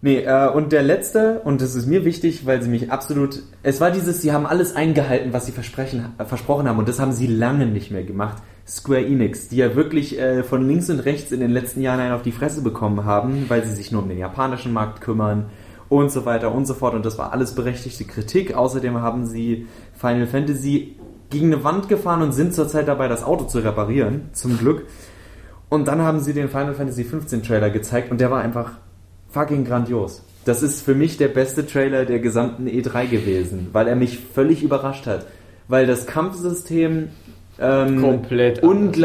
Nee, und der letzte, und das ist mir wichtig, weil sie mich absolut... Es war sie haben alles eingehalten, was sie versprochen haben, und das haben sie lange nicht mehr gemacht. Square Enix, die ja wirklich von links und rechts in den letzten Jahren einen auf die Fresse bekommen haben, weil sie sich nur um den japanischen Markt kümmern und so weiter und so fort. Und das war alles berechtigte Kritik. Außerdem haben sie Final Fantasy gegen eine Wand gefahren und sind zurzeit dabei, das Auto zu reparieren, zum Glück. Und dann haben sie den Final Fantasy 15 Trailer gezeigt und der war einfach fucking grandios. Das ist für mich der beste Trailer der gesamten E3 gewesen, weil er mich völlig überrascht hat. Weil das Kampfsystem komplett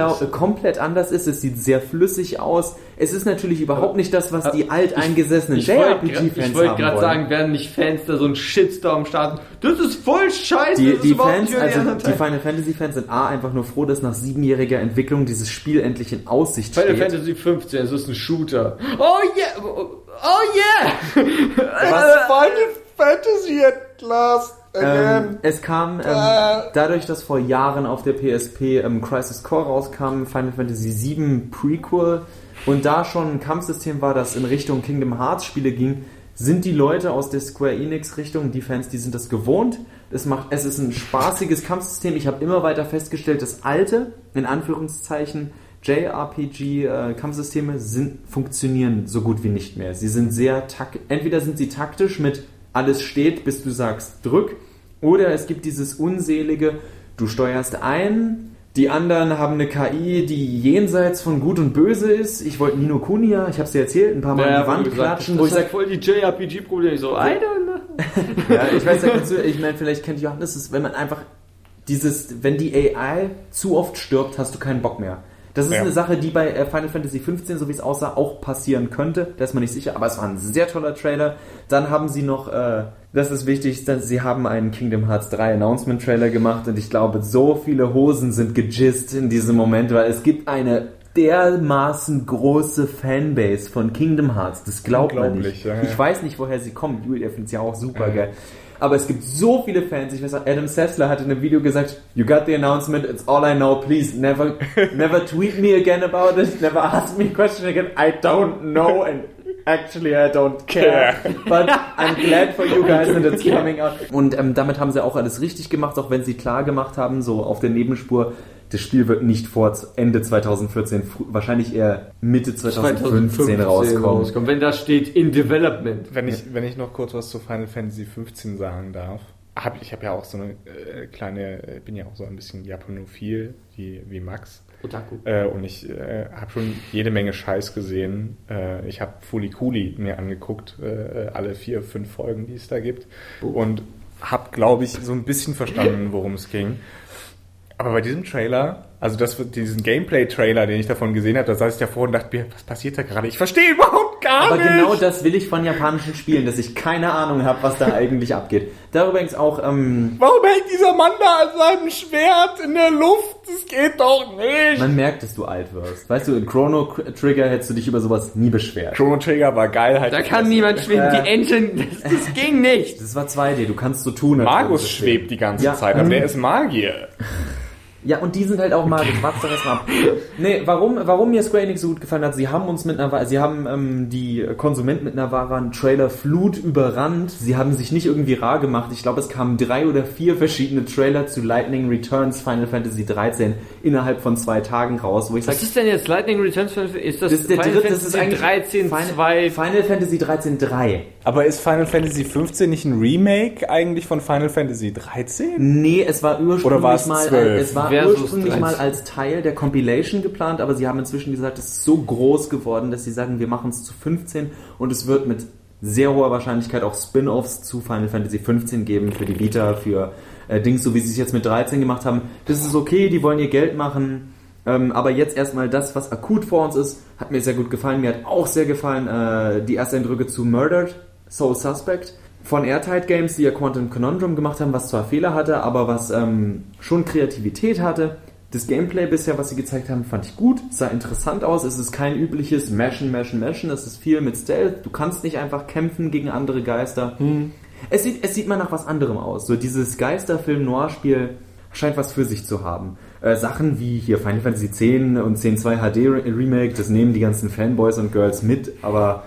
anders ist. Es sieht sehr flüssig aus. Es ist natürlich überhaupt nicht das, was die alteingesessenen JRPG-Fans haben wollen. Ich wollte gerade sagen, werden nicht Fans da so einen Shitstorm starten? Das ist voll scheiße! Die Final Fantasy-Fans sind einfach nur froh, dass nach 7-jähriger Entwicklung dieses Spiel endlich in Aussicht steht. Final Fantasy 15, es ist ein Shooter. Oh yeah! Oh yeah! Was Final Fantasy at last? Es kam dadurch, dass vor Jahren auf der PSP Crisis Core rauskam, Final Fantasy VII Prequel, und da schon ein Kampfsystem war, das in Richtung Kingdom Hearts Spiele ging, sind die Leute aus der Square Enix Richtung, die Fans, die sind das gewohnt. Es ist ein spaßiges Kampfsystem. Ich habe immer weiter festgestellt, das alte, in Anführungszeichen, JRPG Kampfsysteme funktionieren so gut wie nicht mehr. Sie sind entweder sind sie taktisch mit alles steht, bis du sagst drück, oder es gibt dieses unselige, du steuerst ein, die anderen haben eine KI, die jenseits von Gut und Böse ist. Ich wollte Ni no Kuni, ich habe es dir erzählt, ein paar Mal in die Wand klatschen, wo ich sage, voll die JRPG-Probleme, so, I don't know. Ja, ich weiß, ich meine, vielleicht kennt Johannes es, wenn man einfach wenn die AI zu oft stirbt, hast du keinen Bock mehr. Das ist eine Sache, die bei Final Fantasy 15, so wie es aussah, auch passieren könnte. Da ist man nicht sicher, aber es war ein sehr toller Trailer. Dann haben sie noch, das ist wichtig, sie haben einen Kingdom Hearts 3 Announcement Trailer gemacht, und ich glaube, so viele Hosen sind gejizzt in diesem Moment, weil es gibt eine dermaßen große Fanbase von Kingdom Hearts. Das glaubt man nicht. Ja. Ich weiß nicht, woher sie kommt. Julia findet es ja auch super geil. Aber es gibt so viele Fans. Ich weiß auch, Adam Sessler hat in einem Video gesagt, you got the announcement, it's all I know, please never tweet me again about it, never ask me a question again, I don't know, and actually I don't care, but I'm glad for you guys and it's coming out. Und damit haben sie auch alles richtig gemacht, auch wenn sie klar gemacht haben, so auf der Nebenspur, das Spiel wird nicht vor Ende 2014, wahrscheinlich eher Mitte 2015 rauskommen. Wenn da steht in Development. Wenn ich noch kurz was zu Final Fantasy 15 sagen darf. Ich habe ja auch so eine kleine, bin ja auch so ein bisschen Japanophil, wie Max. Otaku. Und ich habe schon jede Menge Scheiß gesehen. Ich habe Fooly Cooly mir angeguckt, alle 4, 5 Folgen, die es da gibt. Und habe, glaube ich, so ein bisschen verstanden, worum es ging. Aber bei diesem Trailer, also diesen Gameplay-Trailer, den ich davon gesehen habe, da saß ich davor und dachte mir, was passiert da gerade? Ich verstehe überhaupt gar nicht! Aber genau das will ich von japanischen Spielen, dass ich keine Ahnung habe, was da eigentlich abgeht. Da übrigens auch, warum hängt dieser Mann da an seinem Schwert in der Luft? Das geht doch nicht! Man merkt, dass du alt wirst. Weißt du, in Chrono Trigger hättest du dich über sowas nie beschwert. Chrono Trigger war geil halt. Da kann niemand schweben, die Engine, das ging nicht! Das war 2D, du kannst so tun. Magus schwebt die ganze Zeit, aber der ist Magier. Ja, und die sind halt auch magisch. Warte doch erstmal ab. Nee, warum mir Square Enix so gut gefallen hat, sie haben die Konsumenten mit einer wahren Trailer-Flut überrannt. Sie haben sich nicht irgendwie rar gemacht. Ich glaube, es kamen 3 oder 4 verschiedene Trailer zu Lightning Returns Final Fantasy 13 innerhalb von 2 Tagen raus. Wo ich Was ist denn jetzt Lightning Returns? Ist das Final Fantasy 13 2? Final Fantasy 13 3. Aber ist Final Fantasy 15 nicht ein Remake eigentlich von Final Fantasy 13? Nee, es war ursprünglich mal als Teil der Compilation geplant, aber sie haben inzwischen gesagt, es ist so groß geworden, dass sie sagen, wir machen es zu 15 und es wird mit sehr hoher Wahrscheinlichkeit auch Spin-Offs zu Final Fantasy 15 geben für die Vita, für Dings, so wie sie es jetzt mit 13 gemacht haben. Das ist okay, die wollen ihr Geld machen, aber jetzt erstmal das, was akut vor uns ist, hat mir sehr gut gefallen. Mir hat auch sehr gefallen die Ersteindrücke zu Murdered Soul Suspect von Airtight Games, die ja Quantum Conundrum gemacht haben, was zwar Fehler hatte, aber was schon Kreativität hatte. Das Gameplay bisher, was sie gezeigt haben, fand ich gut. Es sah interessant aus. Es ist kein übliches Mashen. Es ist viel mit Stealth. Du kannst nicht einfach kämpfen gegen andere Geister. Es sieht mal nach was anderem aus. So dieses Geisterfilm-Noir-Spiel scheint was für sich zu haben. Sachen wie hier Final Fantasy 10 und 10.2 HD Remake, das nehmen die ganzen Fanboys und Girls mit, aber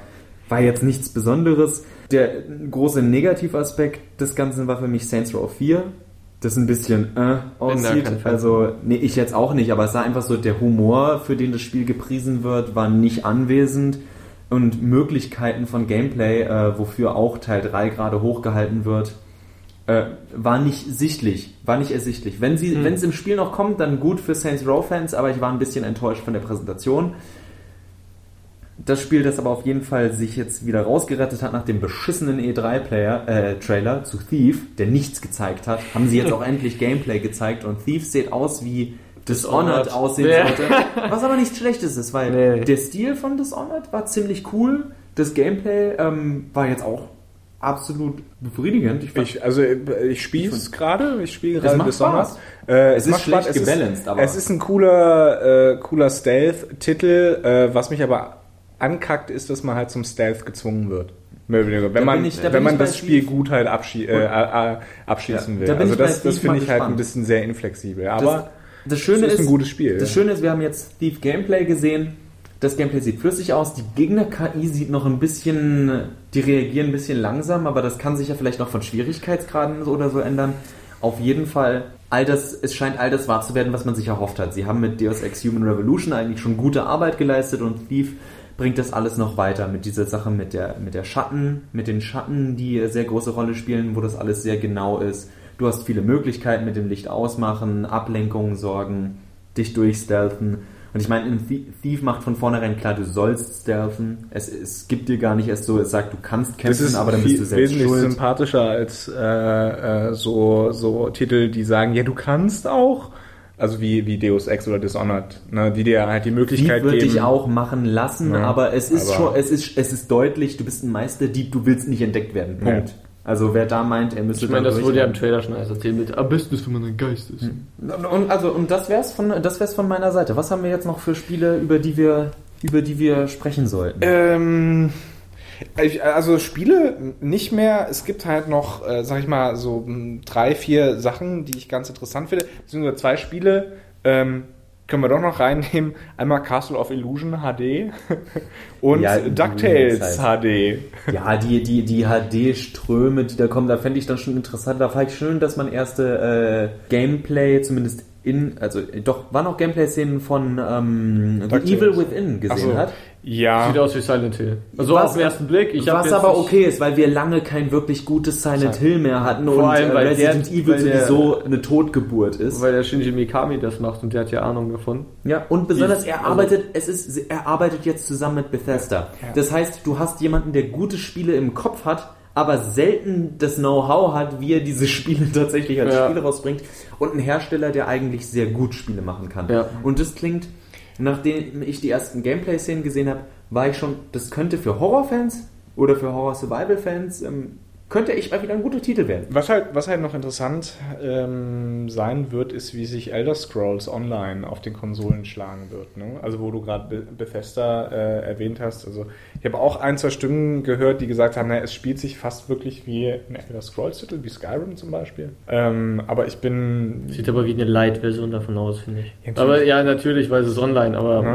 war jetzt nichts Besonderes. Der große Negativaspekt des Ganzen war für mich Saints Row 4. Das ein bisschen aussieht. Also, nee, ich jetzt auch nicht, aber es war einfach so, der Humor, für den das Spiel gepriesen wird, war nicht anwesend und Möglichkeiten von Gameplay, wofür auch Teil 3 gerade hochgehalten wird, war nicht ersichtlich. Wenn es im Spiel noch kommt, dann gut für Saints Row-Fans, aber ich war ein bisschen enttäuscht von der Präsentation. Das Spiel, das aber auf jeden Fall sich jetzt wieder rausgerettet hat nach dem beschissenen E3-Trailer zu Thief, der nichts gezeigt hat, haben sie jetzt auch endlich Gameplay gezeigt und Thief sieht aus wie Dishonored aussehen sollte, was aber nichts Schlechtes ist, weil der Stil von Dishonored war ziemlich cool, das Gameplay war jetzt auch absolut befriedigend. Ich spiele gerade Dishonored. Es ist schlecht gebalanced, aber es ist ein cooler Stealth-Titel, was mich aber ankackt, ist, dass man halt zum Stealth gezwungen wird. Wenn man das Spiel gut halt abschließen will. Also das finde ich halt ein bisschen sehr inflexibel. Aber das Schöne ist ein gutes Spiel. Das Schöne ist, wir haben jetzt Thief Gameplay gesehen. Das Gameplay sieht flüssig aus. Die Gegner-KI sieht noch ein bisschen, die reagieren ein bisschen langsam, aber das kann sich ja vielleicht noch von Schwierigkeitsgraden oder so ändern. Auf jeden Fall, es scheint all das wahr zu werden, was man sich erhofft hat. Sie haben mit Deus Ex Human Revolution eigentlich schon gute Arbeit geleistet und Thief bringt das alles noch weiter mit dieser Sache mit den Schatten, die sehr große Rolle spielen, wo das alles sehr genau ist. Du hast viele Möglichkeiten mit dem Licht ausmachen, Ablenkungen sorgen, dich durchstealthen. Und ich meine, Thief macht von vornherein klar, du sollst stealthen. Es gibt dir gar nicht erst so, es sagt, du kannst kämpfen, aber dann bist du selbst wesentlich schuld. Sympathischer als so Titel, die sagen, ja, du kannst auch. Also wie Deus Ex oder Dishonored, ne, die dir halt die Möglichkeit geben. Die würde ich auch machen lassen, ja, aber es ist deutlich, du bist ein Meisterdieb, du willst nicht entdeckt werden. Punkt. Ja. Also wer da meint, er müsste. Ich meine, das wurde ja im Trailer schon alles erzählt mit am besten ist, wenn man ein Geist ist. Und das wär's von meiner Seite. Was haben wir jetzt noch für Spiele, über die wir sprechen sollten? Also Spiele nicht mehr. Es gibt halt noch, sag ich mal, so 3-4 Sachen, die ich ganz interessant finde. Beziehungsweise 2 Spiele, können wir doch noch reinnehmen. Einmal Castle of Illusion HD und DuckTales HD. Ja, die HD-Ströme, die da kommen, da fände ich dann schon interessant. Da fand ich schön, dass man erste Gameplay zumindest waren auch Gameplay-Szenen von The Evil Within gesehen hat. Ja. Sieht aus wie Silent Hill. Also auf den ersten Blick. Was aber okay ist, weil wir lange kein wirklich gutes Silent Hill mehr hatten und Resident Evil sowieso eine Totgeburt ist. Weil der Shinji Mikami das macht und der hat ja Ahnung davon. Ja, und besonders er arbeitet jetzt zusammen mit Bethesda. Ja. Das heißt, du hast jemanden, der gute Spiele im Kopf hat, aber selten das Know-how hat, wie er diese Spiele tatsächlich als Spiele rausbringt, und ein Hersteller, der eigentlich sehr gut Spiele machen kann. Ja. Und das klingt, nachdem ich die ersten Gameplay-Szenen gesehen habe, war ich schon, das könnte für Horrorfans oder für Horror-Survival-Fans könnte echt mal wieder ein guter Titel werden. Was halt noch interessant sein wird, ist, wie sich Elder Scrolls Online auf den Konsolen schlagen wird. Ne? Also wo du gerade Bethesda erwähnt hast. Also ich habe auch 1-2 Stimmen gehört, die gesagt haben, es spielt sich fast wirklich wie ein Elder Scrolls Titel, wie Skyrim zum Beispiel. Aber ich bin... Sieht aber wie eine Light-Version davon aus, finde ich. Ja, aber ja, natürlich, weil es ist online, aber...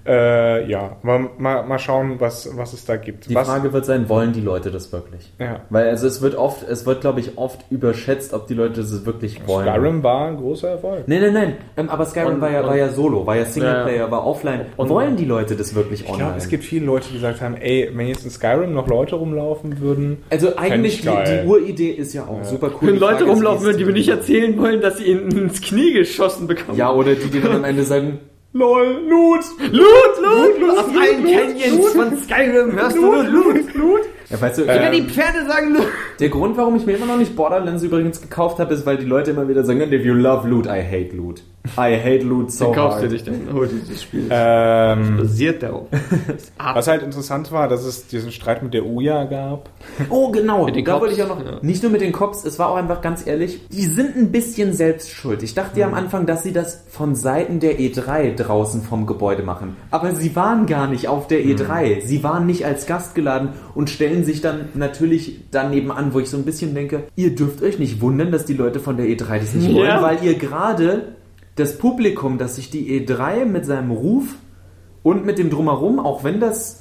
aber mal schauen, was es da gibt. Die Frage wird sein, wollen die Leute das wirklich? Ja. Weil es wird, glaube ich, oft überschätzt, ob die Leute das wirklich wollen. Skyrim war ein großer Erfolg. Nein. Aber Skyrim war ja Solo, war ja Singleplayer, war offline. Wollen die Leute das wirklich online? Ich glaube, es gibt viele Leute, die gesagt haben, wenn jetzt in Skyrim noch Leute rumlaufen würden. Also eigentlich, die Uridee ist ja auch super cool. Wenn Leute rumlaufen würden, die mir nicht erzählen wollen, dass sie ins Knie geschossen bekommen. Ja, oder die dann am Ende sagen, LOL, Loot! Aus allen Canyons von Skyrim hörst du Loot. Ja, weißt du, die Pferde sagen Loot. Der Grund, warum ich mir immer noch nicht Borderlands übrigens gekauft habe, ist, weil die Leute immer wieder sagen, if you love loot, I hate loot. I hate loot so hard. Dann kaufst du dich dann, hol dieses Spiel. Das basiert darauf. Was halt interessant war, dass es diesen Streit mit der Ouya gab. Oh, genau. Da wollte ich auch noch, nicht nur mit den Cops, es war auch einfach ganz ehrlich, die sind ein bisschen selbst schuld. Ich dachte ja am Anfang, dass sie das von Seiten der E3 draußen vom Gebäude machen. Aber sie waren gar nicht auf der E3. Sie waren nicht als Gast geladen und stellen sich dann natürlich daneben an, wo ich so ein bisschen denke, ihr dürft euch nicht wundern, dass die Leute von der E3 das nicht wollen, weil ihr gerade das Publikum, das sich die E3 mit seinem Ruf und mit dem Drumherum, auch wenn das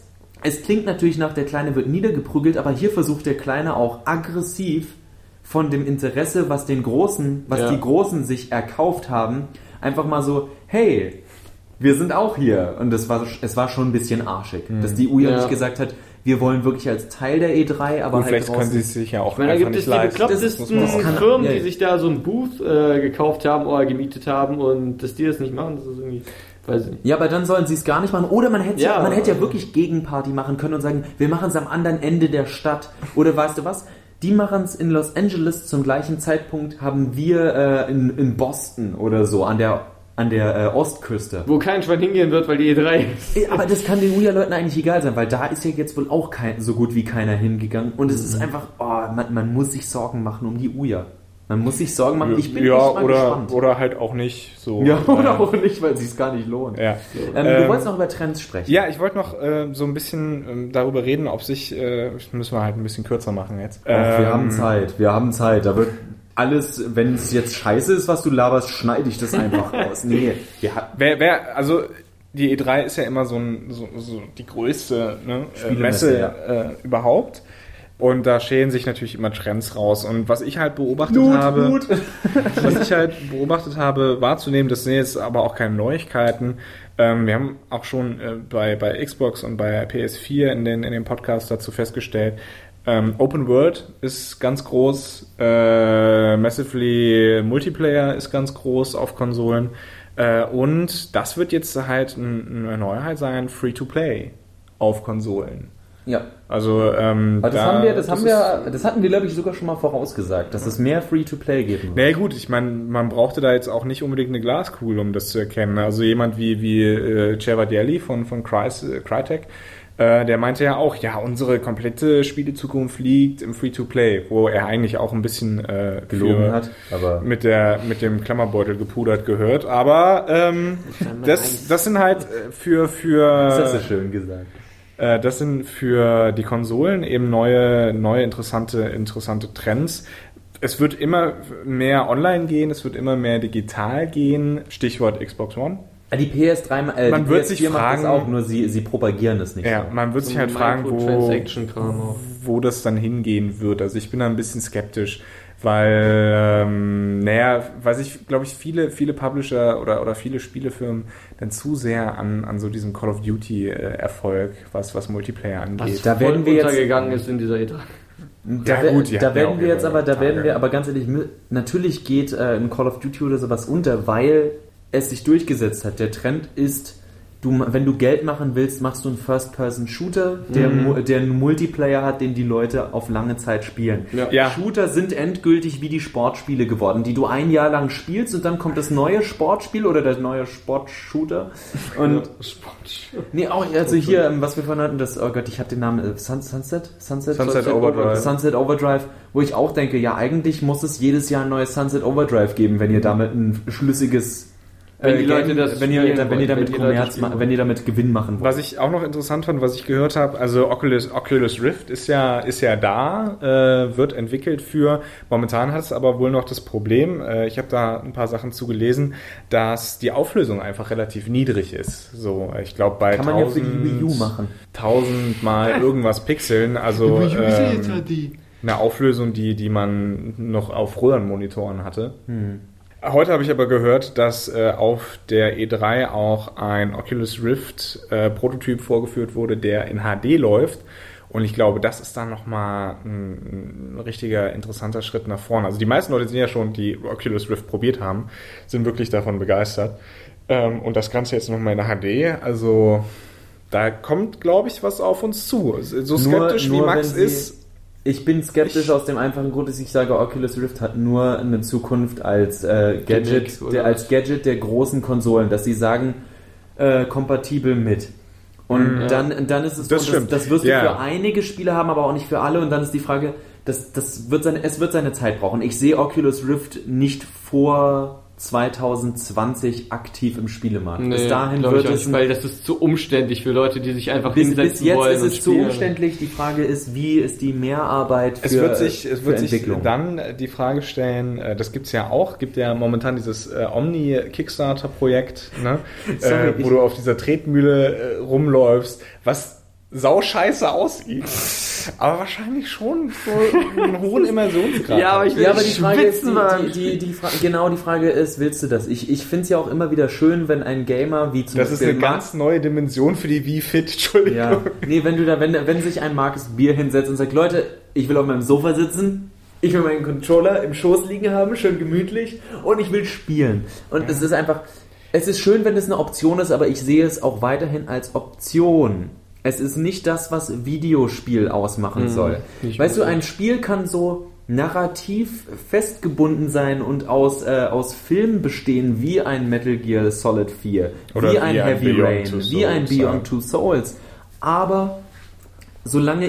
es klingt natürlich nach, der Kleine wird niedergeprügelt, aber hier versucht der Kleine auch aggressiv von dem Interesse, was die Großen sich erkauft haben, einfach mal so, hey, wir sind auch hier. Und es war schon ein bisschen arschig, dass die Ouya nicht gesagt hat, wir wollen wirklich als Teil der E3, aber und halt vielleicht draußen. können sie es sich ja auch Da einfach gibt nicht es die leisten. beklopptesten Firmen, die sich da so ein Booth gekauft haben oder gemietet haben und dass die das nicht machen, das ist irgendwie... Weiß ich nicht. Ja, aber dann sollen sie es gar nicht machen. Oder man hätte ja wirklich Gegenparty machen können und sagen, wir machen es am anderen Ende der Stadt. Oder weißt du was? Die machen es in Los Angeles zum gleichen Zeitpunkt, haben wir in Boston oder so an der Ostküste. Wo kein Schwein hingehen wird, weil die E3 ist. Aber das kann den Ouya-Leuten eigentlich egal sein, weil da ist ja jetzt wohl auch so gut wie keiner hingegangen. Und es ist einfach, man muss sich Sorgen machen um die Ouya. Man muss sich Sorgen machen. Ich bin echt mal gespannt. Oder halt auch nicht so. Ja, oder auch nicht, weil es sich gar nicht lohnt. Ja. Du wolltest noch über Trends sprechen. Ja, ich wollte noch so ein bisschen darüber reden, ob sich, müssen wir halt ein bisschen kürzer machen jetzt. Wir haben Zeit. Da wird alles, wenn es jetzt scheiße ist, was du laberst, schneide ich das einfach raus. Nee. Also die E3 ist ja immer so die größte Messe überhaupt. Und da schälen sich natürlich immer Trends raus. Und was ich halt beobachtet habe, wahrzunehmen, das sind jetzt aber auch keine Neuigkeiten. Wir haben auch schon bei Xbox und bei PS4 in den Podcasts dazu festgestellt, Open World ist ganz groß, Massively Multiplayer ist ganz groß auf Konsolen. Und das wird jetzt halt eine Neuheit sein, Free-to-Play auf Konsolen. Ja. Also, das hatten wir, glaube ich, sogar schon mal vorausgesagt, dass es mehr Free-to-Play geben wird. Na gut, ich meine, man brauchte da jetzt auch nicht unbedingt eine Glaskugel, um das zu erkennen. Also jemand wie Cevadielli von Crytek, der meinte ja auch, ja, unsere komplette Spielezukunft liegt im Free-to-Play, wo er eigentlich auch ein bisschen gelogen hat, aber mit dem Klammerbeutel gepudert gehört. Aber das sind halt für das hast du schön gesagt. Das sind für die Konsolen eben neue interessante Trends. Es wird immer mehr online gehen, es wird immer mehr digital gehen. Stichwort Xbox One. Die PS3, man wird sich fragen, das auch, nur sie propagieren das nicht. Ja, man wird sich halt fragen, wo das dann hingehen wird. Also ich bin da ein bisschen skeptisch, weil, glaube ich, viele Publisher oder viele Spielefirmen dann zu sehr an so diesem Call of Duty Erfolg, was Multiplayer angeht. Da werden wir untergegangen ist in dieser E3. Da werden wir aber ganz ehrlich, natürlich geht ein Call of Duty oder sowas unter, weil es sich durchgesetzt hat. Der Trend ist, wenn du Geld machen willst, machst du einen First-Person-Shooter, der einen Multiplayer hat, den die Leute auf lange Zeit spielen. Ja. Shooter sind endgültig wie die Sportspiele geworden, die du ein Jahr lang spielst und dann kommt das neue Sportspiel oder der neue Sportshooter. Und hier, was wir vorhin hatten, ich habe den Namen, Sunset Overdrive, wo ich auch denke, ja, eigentlich muss es jedes Jahr ein neues Sunset Overdrive geben, wenn ihr damit ein schlüssiges wenn ihr damit Gewinn machen wollt. Was ich auch noch interessant fand, was ich gehört habe, also Oculus Rift ist ja da, wird entwickelt momentan hat es aber wohl noch das Problem, ich habe da ein paar Sachen zugelesen, dass die Auflösung einfach relativ niedrig ist. So, ich glaube bei kann man ja für die Wii U machen. 1000 mal irgendwas Pixeln, also eine Auflösung, die man noch auf Röhrenmonitoren hatte. Heute habe ich aber gehört, dass auf der E3 auch ein Oculus Rift Prototyp vorgeführt wurde, der in HD läuft. Und ich glaube, das ist dann nochmal ein richtiger interessanter Schritt nach vorne. Also die meisten Leute sind ja schon, die Oculus Rift probiert haben, sind wirklich davon begeistert. Und das Ganze jetzt nochmal in der HD. Also da kommt, glaube ich, was auf uns zu. So skeptisch wie Max ist. Ich bin skeptisch aus dem einfachen Grund, dass ich sage, Oculus Rift hat nur eine Zukunft als Gadget der großen Konsolen, dass sie sagen, kompatibel mit. Und dann ist es das so, das wirst du für einige Spiele haben, aber auch nicht für alle. Und dann ist die Frage, es wird seine Zeit brauchen. Ich sehe Oculus Rift nicht vor 2020 aktiv im Spielmarkt. Nee, bis dahin wird es... weil das ist zu umständlich für Leute, die sich einfach hinsetzen bis jetzt wollen. Ist es zu umständlich. Die Frage ist, wie ist die Mehrarbeit für Entwicklung? Sich dann die Frage stellen, das gibt ja momentan dieses Omni-Kickstarter-Projekt, ne? Wo du auf dieser Tretmühle rumläufst, was sauscheiße aussieht. Aber wahrscheinlich schon so einen hohen Immersionsgrad. Ja, aber ich will aber die Frage ist, schwitzen, die Frage ist, willst du das? Ich finde es ja auch immer wieder schön, wenn ein Gamer wie zum Das Beispiel ist eine ganz neue Dimension für die Wii Fit, Entschuldigung. Ja. Nee, wenn sich ein Markus Bier hinsetzt und sagt, Leute, ich will auf meinem Sofa sitzen, ich will meinen Controller im Schoß liegen haben, schön gemütlich und ich will spielen. Und es ist einfach, es ist schön, wenn es eine Option ist, aber ich sehe es auch weiterhin als Option. Es ist nicht das, was Videospiel ausmachen soll. Weißt du, ein Spiel kann so narrativ festgebunden sein und aus Filmen bestehen, wie ein Metal Gear Solid 4, oder wie ein Heavy Rain, wie ein Beyond Two Two Souls. Aber solange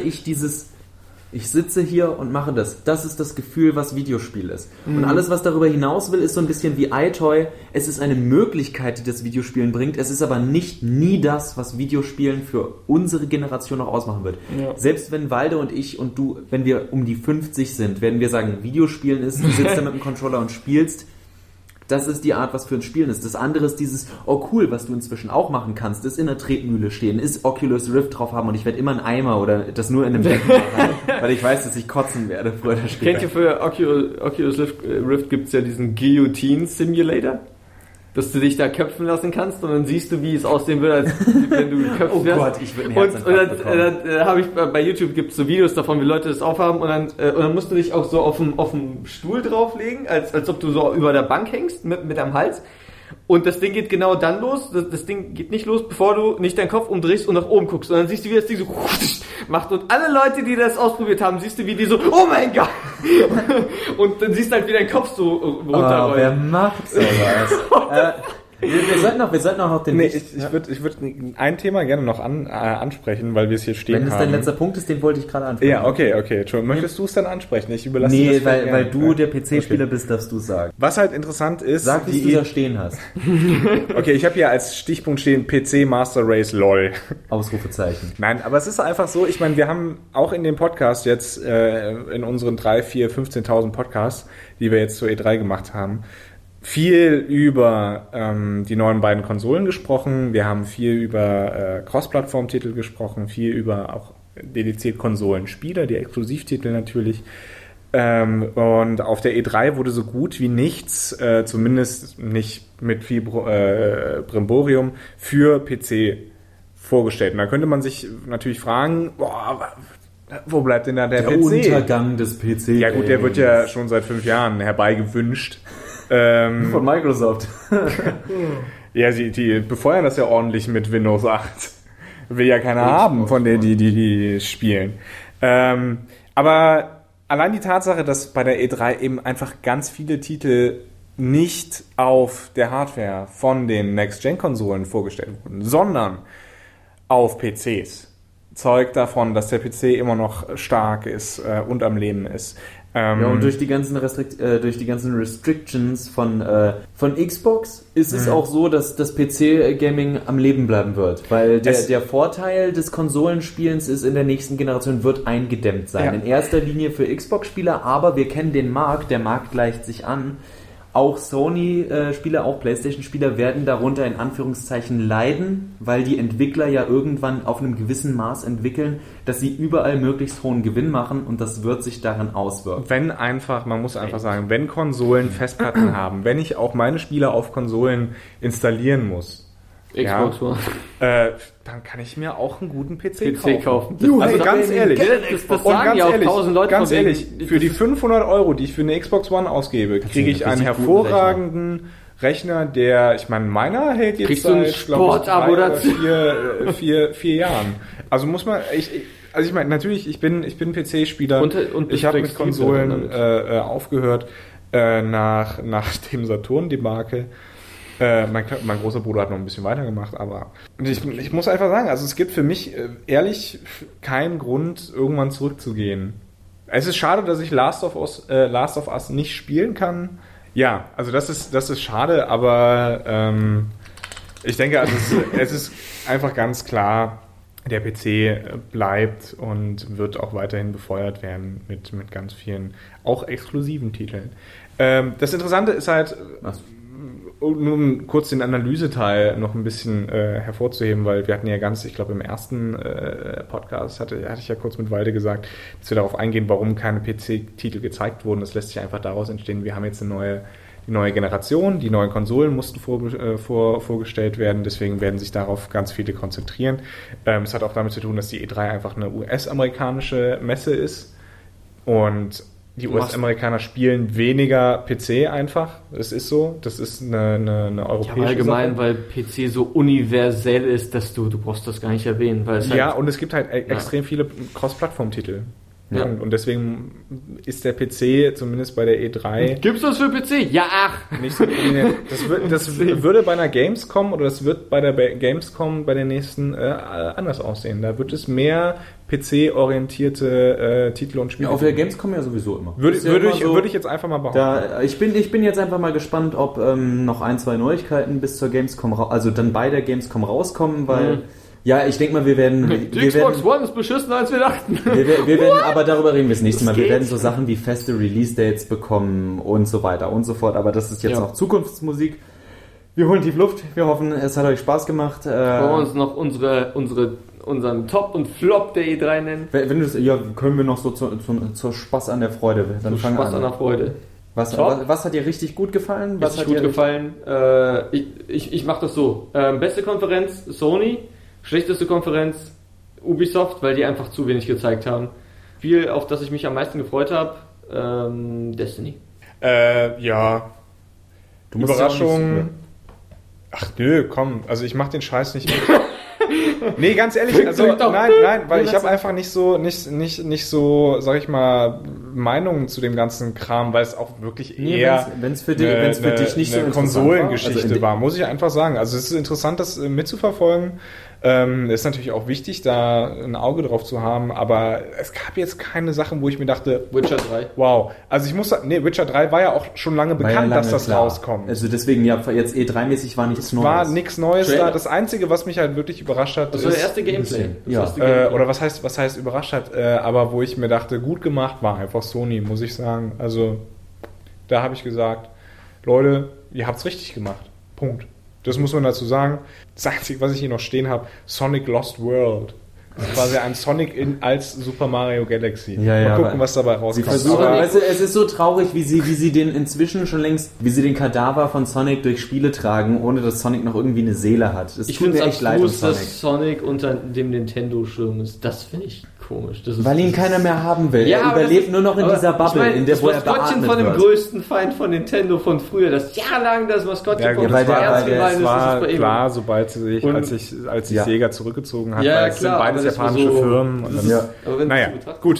ich sitze hier und mache das ist das Gefühl, was Videospiel ist. Und alles, was darüber hinaus will, ist so ein bisschen wie iToy. Es ist eine Möglichkeit, die das Videospielen bringt. Es ist aber nie das, was Videospielen für unsere Generation noch ausmachen wird. Ja. Selbst wenn Walde und ich und du, wenn wir um die 50 sind, werden wir sagen, Videospielen ist, du sitzt da mit dem Controller und spielst. Das ist die Art, was für ein Spielen ist. Das andere ist dieses, oh cool, was du inzwischen auch machen kannst, ist in der Tretmühle stehen, ist Oculus Rift drauf haben und ich werde immer einen Eimer oder das nur in einem Becken machen, weil ich weiß, dass ich kotzen werde früher oder später. Kennt ihr für Oculus Rift gibt es ja diesen Guillotine Simulator? Dass du dich da köpfen lassen kannst und dann siehst du, wie es aussehen würde, als wenn du geköpft wirst. Oh Gott, ich würde einen Herzinfarkt bekommen. Dann habe ich bei YouTube gibt's so Videos davon, wie Leute das aufhaben und dann musst du dich auch so auf dem Stuhl drauflegen, als ob du so über der Bank hängst mit deinem Hals. Und das Ding geht genau dann los. Das Ding geht nicht los, bevor du nicht deinen Kopf umdrehst und nach oben guckst. Und dann siehst du, wie das Ding so macht. Und alle Leute, die das ausprobiert haben, siehst du, wie die so, oh mein Gott! Und dann siehst du halt, wie dein Kopf so runterrollt. Oh, wer macht sowas? Wir sollten auch noch den... Nee, ich würd ein Thema gerne noch ansprechen, weil wir es hier stehen haben. Wenn es dein letzter Punkt ist, den wollte ich gerade ansprechen. Ja, okay. Entschuldigung. Möchtest du es dann ansprechen? Ich überlasse dir das weil du der PC-Spieler bist, darfst du sagen. Was halt interessant ist... Sag, wie du da stehen hast. Okay, ich habe hier als Stichpunkt stehen PC Master Race LOL. Ausrufezeichen. Nein, aber es ist einfach so, ich meine, wir haben auch in dem Podcast jetzt, in unseren 3, 4, 15.000 Podcasts, die wir jetzt zur E3 gemacht haben, viel über die neuen beiden Konsolen gesprochen. Wir haben viel über Cross-Plattform-Titel gesprochen, viel über auch dediziert Konsolenspiele, die Exklusivtitel natürlich. Und auf der E3 wurde so gut wie nichts, zumindest nicht mit viel Brimborium, für PC vorgestellt. Und da könnte man sich natürlich fragen, wo bleibt denn da der PC? Der Untergang des PC. Ja gut, der wird ja schon seit 5 Jahren herbeigewünscht. Von Microsoft. Ja, die befeuern das ja ordentlich mit Windows 8. Will ja keiner haben von denen, die spielen. Aber allein die Tatsache, dass bei der E3 eben einfach ganz viele Titel nicht auf der Hardware von den Next-Gen-Konsolen vorgestellt wurden, sondern auf PCs, zeugt davon, dass der PC immer noch stark ist und am Leben ist. Ja, und durch die ganzen Restrictions von Xbox ist es auch so, dass das PC-Gaming am Leben bleiben wird. Weil der Vorteil des Konsolenspielens ist, in der nächsten Generation wird eingedämmt sein. Ja. In erster Linie für Xbox-Spieler, aber wir kennen den Markt, der Markt gleicht sich an. Auch Sony-Spieler, auch PlayStation-Spieler werden darunter in Anführungszeichen leiden, weil die Entwickler ja irgendwann auf einem gewissen Maß entwickeln, dass sie überall möglichst hohen Gewinn machen und das wird sich daran auswirken. Man muss einfach sagen, wenn Konsolen Festplatten haben, wenn ich auch meine Spiele auf Konsolen installieren muss, Xbox One. Dann kann ich mir auch einen guten PC kaufen. Also ganz ehrlich, das sagen ja auch 1000 Leute. Ganz ehrlich, für die 500 €, die ich für eine Xbox One ausgebe, kriege ich einen hervorragenden Rechner, der, ich meine, meiner hält jetzt seit, glaube ich, 4 Jahren. Also muss man, ich meine, natürlich, ich bin PC-Spieler. Und ich habe mit Konsolen aufgehört nach dem Saturn-Debakel. Mein großer Bruder hat noch ein bisschen weitergemacht, aber ich muss einfach sagen, also es gibt für mich ehrlich keinen Grund, irgendwann zurückzugehen. Es ist schade, dass ich Last of Us nicht spielen kann. Ja, also das ist schade, aber ich denke, also es ist einfach ganz klar, der PC bleibt und wird auch weiterhin befeuert werden mit ganz vielen, auch exklusiven Titeln. Das Interessante ist halt, um kurz den Analyseteil noch ein bisschen hervorzuheben, weil wir hatten ja ich glaube im ersten Podcast hatte ich ja kurz mit Walde gesagt, dass wir darauf eingehen, warum keine PC-Titel gezeigt wurden. Das lässt sich einfach daraus entstehen, wir haben jetzt die neue Generation, die neuen Konsolen mussten vorgestellt werden, deswegen werden sich darauf ganz viele konzentrieren. Es hat auch damit zu tun, dass die E3 einfach eine US-amerikanische Messe ist und die US-Amerikaner spielen weniger PC einfach. Das ist so. Das ist eine europäische Sache. Allgemein, Sache. weil PC so universell ist, dass du brauchst das gar nicht erwähnen. Weil es und es gibt halt extrem viele Cross-Plattform-Titel. Ja. Und deswegen ist der PC, zumindest bei der E3... Gibt's das für PC? Ja, ach! Nicht so, das würde bei einer Gamescom oder das wird bei der Gamescom bei der nächsten anders aussehen. Da wird es mehr PC-orientierte Titel und Spiele. Ja, auf der Gamescom ja sowieso immer. Würde ich jetzt einfach mal behaupten. Ich bin jetzt einfach mal gespannt, ob noch 1-2 Neuigkeiten bis zur Gamescom, also dann bei der Gamescom rauskommen, weil... Ja, ich denke mal, wir werden... Die Xbox One ist beschissener, als wir dachten. Wir werden, aber darüber reden wir das nächste Mal. Wir werden so Sachen wie feste Release-Dates bekommen und so weiter und so fort. Aber das ist jetzt noch Zukunftsmusik. Wir holen tief Luft. Wir hoffen, es hat euch Spaß gemacht. Wollen wir uns noch unseren Top und Flop der E3 nennen? Wenn du das, können wir noch so zur Spaß an der Freude. Dann fangen wir an. Spaß an der Freude. Was hat dir richtig gut gefallen? Was hat dir gefallen? Ich mach das so. Beste Konferenz, Sony. Schlechteste Konferenz, Ubisoft, weil die einfach zu wenig gezeigt haben. Spiel, auf das ich mich am meisten gefreut habe, Destiny. Ja. Überraschung. Ach nö, komm, also ich mach den Scheiß nicht mit. Nee, ganz ehrlich, also nein, weil ich habe einfach nicht so, sag ich mal, Meinungen zu dem ganzen Kram, weil es auch wirklich eher wenn's für dich nicht so eine Konsolengeschichte war, muss ich einfach sagen. Also es ist interessant, das mitzuverfolgen. Ist natürlich auch wichtig, da ein Auge drauf zu haben, aber es gab jetzt keine Sachen, wo ich mir dachte, Witcher 3. Wow. Also ich muss sagen, Witcher 3 war ja auch schon lange bekannt, dass das rauskommt. Also deswegen, jetzt E3-mäßig war nichts Neues. War nichts Neues da. Das Einzige, was mich halt wirklich überrascht hat, das war der erste Gameplay. Oder was heißt überrascht hat, aber wo ich mir dachte, gut gemacht, war einfach Sony, muss ich sagen. Also da habe ich gesagt, Leute, ihr habt's richtig gemacht. Punkt. Das muss man dazu sagen. Das Einzige, was ich hier noch stehen habe, Sonic Lost World. Das ist quasi ein Sonic als Super Mario Galaxy. Mal gucken, was dabei rauskommt. Es ist so traurig, wie sie den inzwischen schon längst, wie sie den Kadaver von Sonic durch Spiele tragen, ohne dass Sonic noch irgendwie eine Seele hat. Ich finde es echt leid, dass Sonic unter dem Nintendo-Schirm ist. Das finde ich komisch. Weil ihn keiner mehr haben will. Er überlebt nur noch in dieser Bubble, in der wo er beatmet Maskottchen von dem größten Feind von Nintendo von früher, das jahrelang das Maskottchen von das war klar, sobald sie sich, als sich Sega zurückgezogen hat, weil es sind beides japanische Firmen. Naja, gut.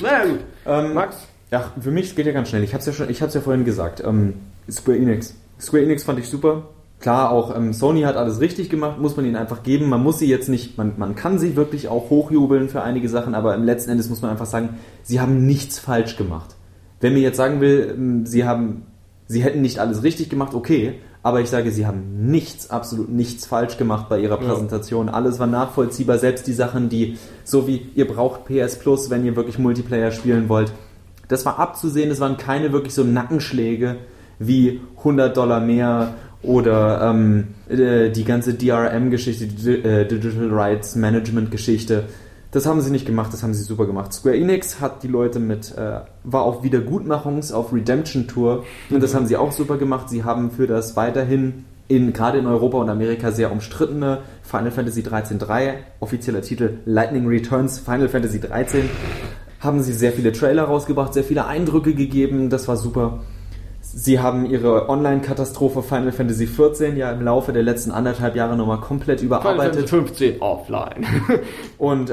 Max? Ja, für mich geht ja ganz schnell. Ich hab's ja vorhin gesagt. Square Enix fand ich super. Klar, auch Sony hat alles richtig gemacht, muss man ihnen einfach geben. Man muss sie jetzt nicht, man kann sie wirklich auch hochjubeln für einige Sachen, aber im letzten Endes muss man einfach sagen, sie haben nichts falsch gemacht. Wenn mir jetzt sagen will, sie hätten nicht alles richtig gemacht, okay, aber ich sage, sie haben absolut nichts falsch gemacht bei ihrer Präsentation. Alles war nachvollziehbar, selbst die Sachen, die, so wie ihr braucht PS Plus, wenn ihr wirklich Multiplayer spielen wollt. Das war abzusehen, es waren keine wirklich so Nackenschläge wie $100 mehr oder die ganze DRM-Geschichte, die Digital Rights Management-Geschichte. Das haben sie nicht gemacht, das haben sie super gemacht. Square Enix hat die Leute war auf Wiedergutmachungs-, auf Redemption-Tour und das haben sie auch super gemacht. Sie haben für das weiterhin gerade in Europa und Amerika sehr umstrittene Final Fantasy 13.3, offizieller Titel Lightning Returns Final Fantasy 13, haben sie sehr viele Trailer rausgebracht, sehr viele Eindrücke gegeben, das war super. Sie haben ihre Online-Katastrophe Final Fantasy 14 ja im Laufe der letzten 1,5 Jahre nochmal komplett überarbeitet. Final Fantasy 15 offline. Und,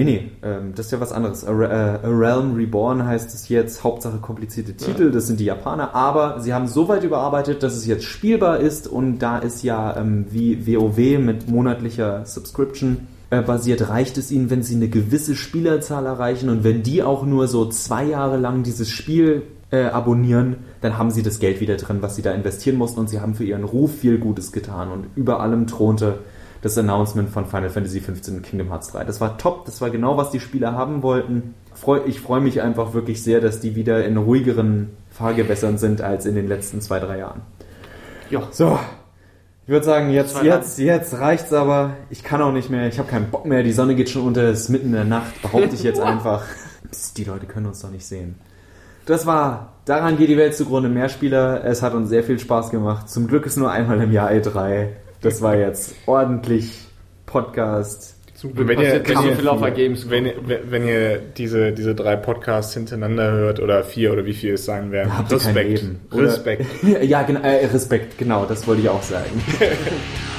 das ist ja was anderes. A Realm Reborn heißt es jetzt, Hauptsache komplizierte Titel, das sind die Japaner, aber sie haben so weit überarbeitet, dass es jetzt spielbar ist und da ist ja wie WoW mit monatlicher Subscription basiert, reicht es ihnen, wenn sie eine gewisse Spielerzahl erreichen und wenn die auch nur so 2 Jahre lang dieses Spiel abonnieren, dann haben sie das Geld wieder drin, was sie da investieren mussten und sie haben für ihren Ruf viel Gutes getan und über allem thronte das Announcement von Final Fantasy 15 und Kingdom Hearts 3. Das war top, das war genau, was die Spieler haben wollten. Ich freue mich einfach wirklich sehr, dass die wieder in ruhigeren Fahrgewässern sind als in den letzten 2-3 Jahren. Ja. So, Ich würde sagen, jetzt reicht's aber. Ich kann auch nicht mehr. Ich habe keinen Bock mehr. Die Sonne geht schon unter. Es ist mitten in der Nacht. Behaupte ich jetzt einfach. Psst, die Leute können uns doch nicht sehen. Das war Daran geht die Welt zugrunde. Mehrspieler. Es hat uns sehr viel Spaß gemacht. Zum Glück ist nur einmal im Jahr E3. Das war jetzt ordentlich Podcast. Wenn ihr diese 3 Podcasts hintereinander hört oder 4 oder wie viel es sein werden, Respekt. Respekt. Ja, genau, Respekt, genau, das wollte ich auch sagen.